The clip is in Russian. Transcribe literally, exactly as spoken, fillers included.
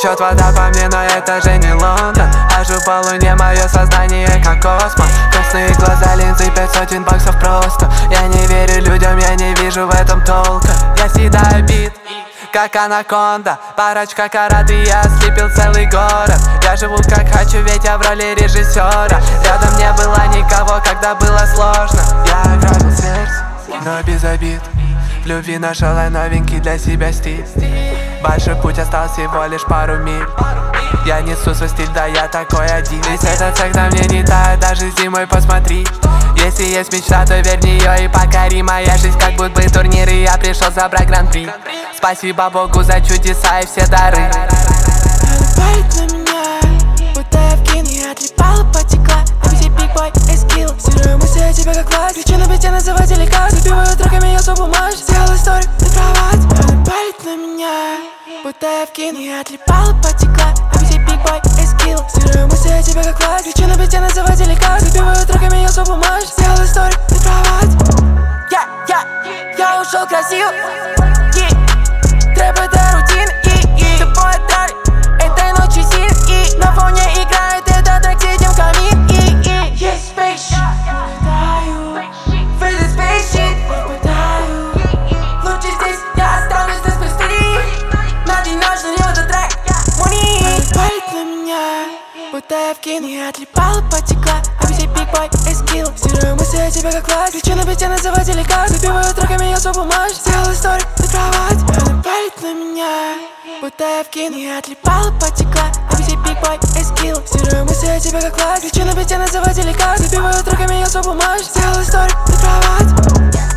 Течет вода по мне, но это же не Лондон. Хожу по луне, мое сознание как космос. Красные глаза, линзы, пять сотен баксов просто. Я не верю людям, я не вижу в этом толка. Я съедаю бит, как анаконда. Парочка карат и я слепил целый город. Я живу как хочу, ведь я в роли режиссера. Рядом не было никого, когда было сложно. Я ограбил сердце, но без обид. В любви нашел я новенький для себя стиль. Большой путь остался всего лишь пару миль. Я несу свой стиль, да я такой один. Весь этот цех на мне не тает, даже зимой посмотри. Если есть мечта, то верь в нее и покори. Моя жизнь как будто бы турнир, и я пришел забрать гран-при. Спасибо Богу за чудеса и все дары. Палит на меня, будто я в кино. Отлипала, потекла, обиди биг-бой, эскил. Сирую мысли о тебе как власть. Кричу на бите, называй деликат. Забиваю треками, я свой бумаж. Сделал историю, ты кровать. Она палит на меня, будто я в кино. Отлипала, потекла, обиди биг-бой, эскил. Сирую мысли о тебе как власть. Кричу на бите, называй деликат. Забиваю треками, я свой бумаж. Сделал историю, ты кровать. Я, я, я ушел красиво. Трэп это рутин, и, и тобой отдали этой ночью сил. И на фоне играет этот трек, сидим в камин. И, и есть спейсшип, летаю в этот спейсшип, летаю. Лучше здесь я останусь до спасти. На день ночь на этот трек Money. Палит на меня, будто я в кино. Отлипала, потекла, обиди биг-бой, эскил. Сирую мысли о тебе как власть. Кричу на бите, называй деликат. Забиваю треками, я свой бумаж. Сделал историю, ты кровать. Она палит на меня, будто я в кино. Отлипала, потекла, обиди биг-бой, эскил. Сирую мысли о тебе как власть. Кричу на бите, называй деликат. Забиваю треками, я свой бумаж. Сделал историю, ты кровать.